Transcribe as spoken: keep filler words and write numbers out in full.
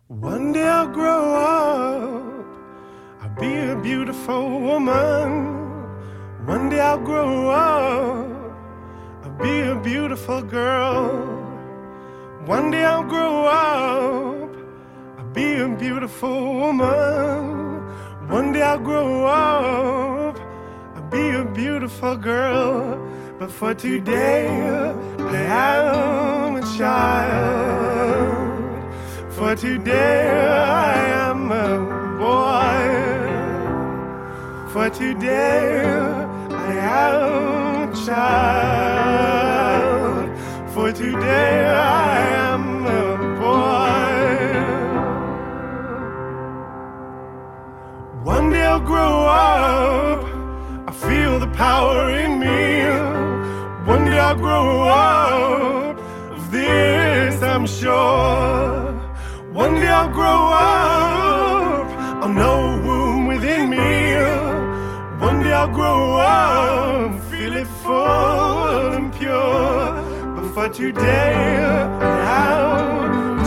One day I'll grow up, I'll be a beautiful woman. One day I'll grow up, I'll be a beautiful girl. One day I'll grow up, I'll be a beautiful woman. One day I'll grow up, I'll be a beautiful girl. But for today, I am a child. For today I am a boy. For today I am a child. For today I am a boy. One day I'll grow up, I feel the power in me. One day I'll grow up, of this I'm sure. One day I'll grow up, I'll know a womb within me. One day I'll grow up, feel it full and pure. But for today, I'm a